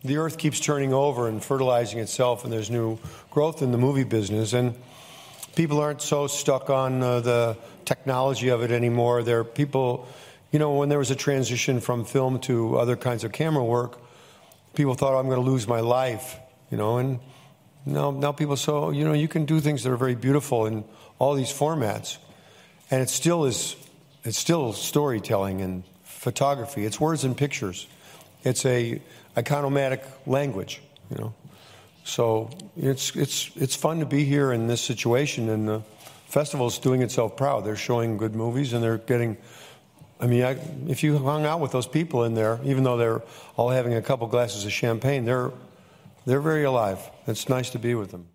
the earth keeps turning over and fertilizing itself, and there's new growth in the movie business, and people aren't so stuck on the technology of it anymore. There are people, when there was a transition from film to other kinds of camera work, people thought, I'm going to lose my life, and now people say, you can do things that are very beautiful in all these formats, and it's still storytelling and photography. It's words and pictures. It's a iconomatic language, So it's fun to be here in this situation, and the festival's doing itself proud. They're showing good movies, and they're getting. If you hung out with those people in there, even though they're all having a couple glasses of champagne, they're very alive. It's nice to be with them.